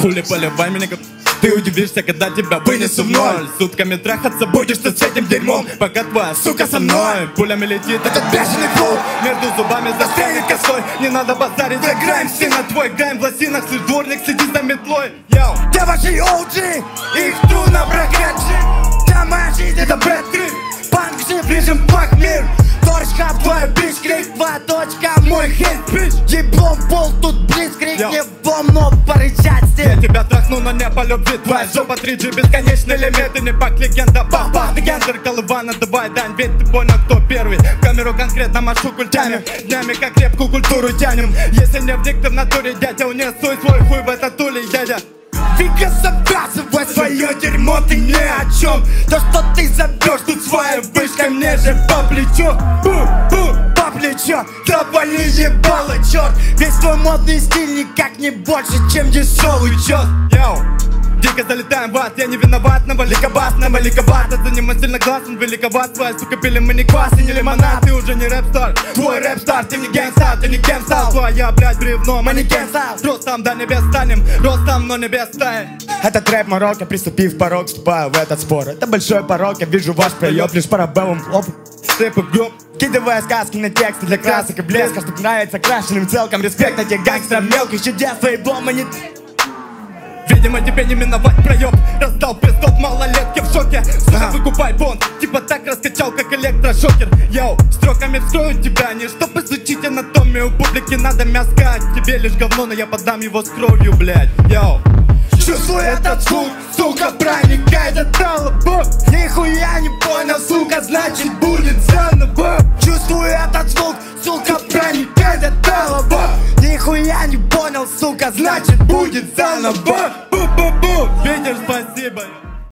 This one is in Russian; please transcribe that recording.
Хули поливай меня, ты удивишься, когда тебя вынесу в ноль. Сутками трахаться будешь ты с этим дерьмом, пока твоя сука со мной. Пулями летит этот бешеный флоу, между зубами застрянет косой. Не надо базарить, играем все на твой гайм. В лосинах слышь дворник, сиди за метлой. Йоу, Где ваши OG? Их трудно прокачать. Вся моя жизнь это бэт-трип. Панк все ближем пак мир. Торчка, твоя бич, крик, твоя точка, мой хит, бич. Еблом пол, тут близ, крик не бом, но порычать здесь. я тебя трахну, но не по любви. Твоя жопа 3G, бесконечный лимит. И не пак легенда, бах-бах. Ты зеркало Ивана, давай дань. Ведь ты понял, кто первый. В камеру конкретно машу культями. Днями как крепкую культуру тянем. Если не вник ты в натуре, дядя, унесуй свой хуй в этот улей, дядя. Вика, забрасывай свое дерьмо, ты ни о чем. То, что ты забьешь тут своей вышкой, мне же по плечу. По плечу, да вали ебало, черт. Весь твой модный стиль никак не больше, чем дешевый чёс. Йоу, дико залетаем в ад, я не виноват. Навали-кабас, это за ним сильно гласен. Великоват, твоя сука, пили мы не квас и не лимонад. Ты уже не рэп-стар, твой рэп-стар. Ты не гэнгстар, ты не гэнгстар. Твоя, блядь, бревно, манекен-стар. Ростом до небес станем, ростом, но небес тает. Этот рэп Марокко, приступив порог, вступаю в этот спор. Это большой порог, я вижу ваш проеб, лишь парабеллум оп. Степы в гроб, Кидывая сказки на тексты для красок и блеска, чтоб нравится крашеным целком. Респект на тех гангстерам мелких, щадя свои бломы не... видимо тебе не миновать проеб. Раздал пиздот малолетки в шоке. Сука, выкупай бонт, типа так раскачал, как электрошокер. Йоу, строками вскрою тебя, не чтоб изучить анатомию. Публике надо мяскать, тебе лишь говно, но я подам его с кровью, блядь. Йоу, Чувствую этот звук, сука, проникает от талого. Нихуя не понял, сука, значит будет заново. Чувствую этот звук, сука, проникает от талого. Нихуя не понял, сука, значит будет заново. бу-бу-бу, видишь, спасибо.